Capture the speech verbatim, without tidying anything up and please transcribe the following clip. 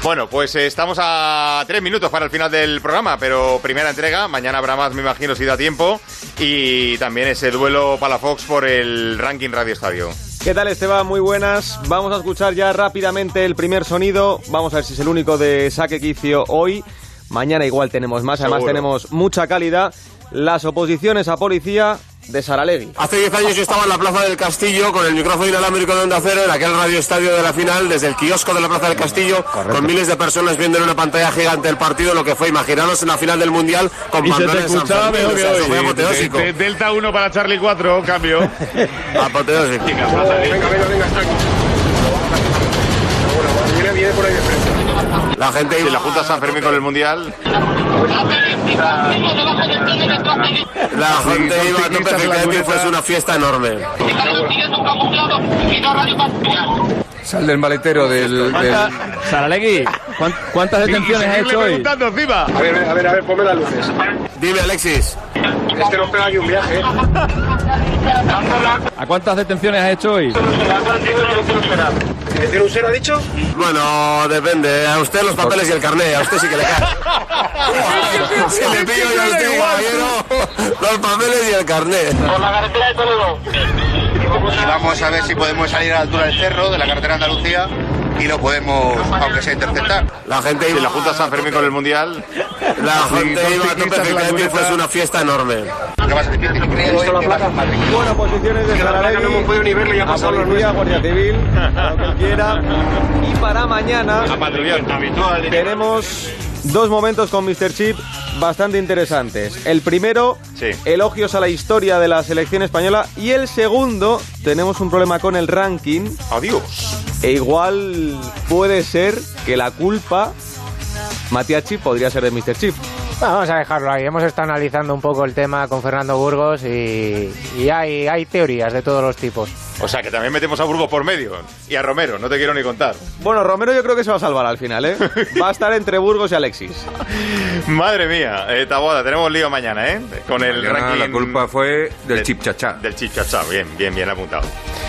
Bueno, pues eh, estamos a tres minutos para el final del programa, pero primera entrega, mañana habrá más, me imagino, si da tiempo, y también ese duelo Palafox por el ranking Radio Estadio. ¿Qué tal, Esteban? Muy buenas. Vamos a escuchar ya rápidamente el primer sonido. Vamos a ver si es el único de Saque Quicio hoy. Mañana igual tenemos más, además Seguro. Tenemos mucha calidad. Las oposiciones a policía de Saralegui. Hace diez años yo estaba en la Plaza del Castillo con el micrófono inalámbrico de Onda Cero en aquel radio estadio de la final, desde el kiosco de la Plaza del Castillo, Correcto. Con miles de personas viendo en una pantalla gigante el partido, lo que fue, imaginaros en la final del Mundial con Pamplona en San Fermín, o sea, eso fue apoteósico. De, de, Delta uno para Charlie cuatro, cambio. Apoteósico. Venga, venga, venga, está aquí. Bueno, viene, viene por ahí de frente. La gente iba... ¿Y la Junta San Fermín con el Mundial? La gente sí, iba a tope, efectivamente, fue una fiesta enorme. Sal del maletero del... del... Saralegui, ¿cuántas detenciones has hecho hoy? A ver, a ver, a ver, ponme las luces. Dime, Alexis. Este nos pega aquí un viaje. ¿A cuántas detenciones has hecho hoy? ¿Tiene un cero, ha dicho? Bueno, depende. A usted los papeles y el carné. A usted sí que le cae. Si le pillo yo a usted, caballero, los papeles y el carné. Por la carretera de Toledo. Y vamos a ver si podemos salir a la altura del cerro, de la carretera de Andalucía, y lo podemos, aunque sea, interceptar. La gente iba... ¿Y la Junta San Fermín con el Mundial? La gente sí, iba a tope, efectivamente, fue una fiesta enorme. ¿Qué va a ser difícil? Bueno, posiciones de Saralegui, no hemos podido ni verlo, ya ha pasado a policía, Guardia Civil, lo que quiera. Y para mañana tenemos dos momentos con míster Chip bastante interesantes. El primero, sí. elogios a la historia de la selección española. Y el segundo, tenemos un problema con el ranking. Adiós. E igual puede ser que la culpa, Matías Chip, podría ser de míster Chip. Vamos a dejarlo ahí. Hemos estado analizando un poco el tema con Fernando Burgos y, y hay, hay teorías de todos los tipos. O sea, que también metemos a Burgos por medio. Y a Romero, no te quiero ni contar. Bueno, Romero yo creo que se va a salvar al final, ¿eh? Va a estar entre Burgos y Alexis. Madre mía, eh, Taboada, tenemos lío mañana, ¿eh? Con el mañana ranking... La culpa fue del, del Chip Chachá. Del Chip Chachá, bien, bien, bien apuntado.